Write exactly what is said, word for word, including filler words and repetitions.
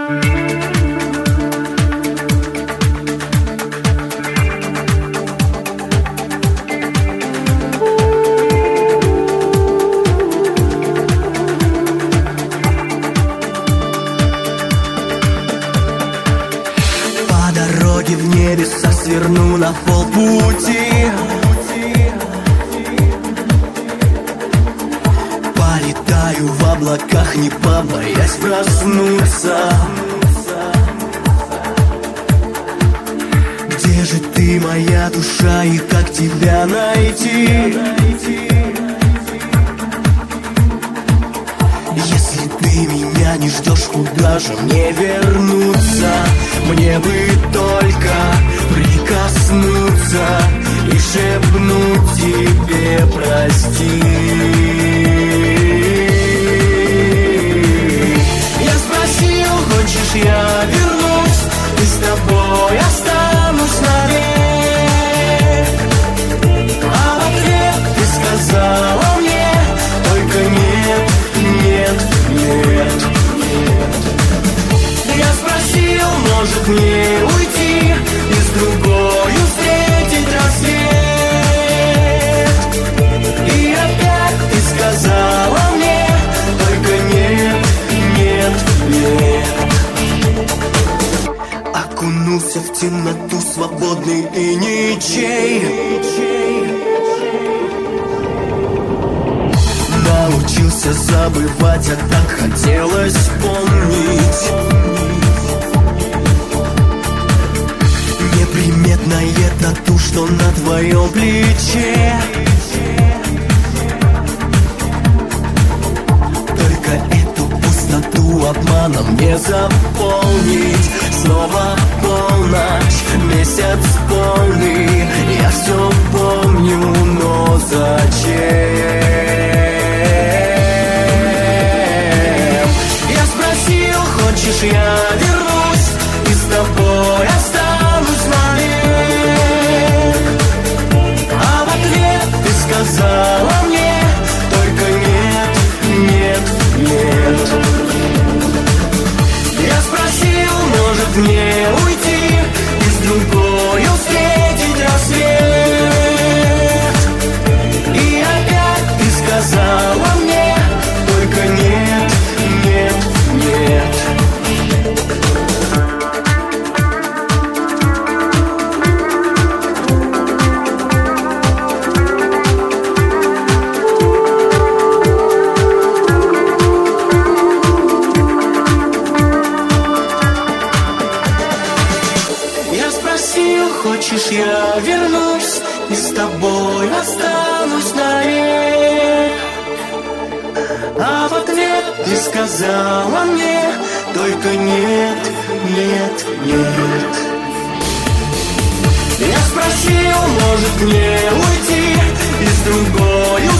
В небеса сверну на полпути, полетаю в облаках, не побоясь проснуться. Где же ты, моя душа, и как тебя найти? Если ты меня не ждешь, куда же мне вернуться? Мне бы только прикоснуться и шепнуть тебе прости. Я спросил, хочешь, я вернусь, и с тобой останусь навек. А в ответ ты сказала мне только нет, нет, нет, нет. Я спросил, может мне уйти и с другою встретить рассвет. И опять ты сказала мне только нет, нет, нет. Окунулся в темноту свободный и ничей. Научился забывать, а так хотелось помнить. Неприметная тату, что на твоем плече. Только эту пустоту обманом не заполнить. Снова полночь, месяц полный. Я все помню, но зачем? Хочешь, я вернусь и с тобой останусь навек. А в ответ ты сказала мне только нет, нет, нет. Я спросил, может мне уйти и с другою встретить рассвет. И опять ты сказала мне только нет, нет, нет. Хочешь, я вернусь и с тобой останусь навек. А в ответ ты сказала мне только нет, нет, нет. Я спросил, может мне уйти и с другою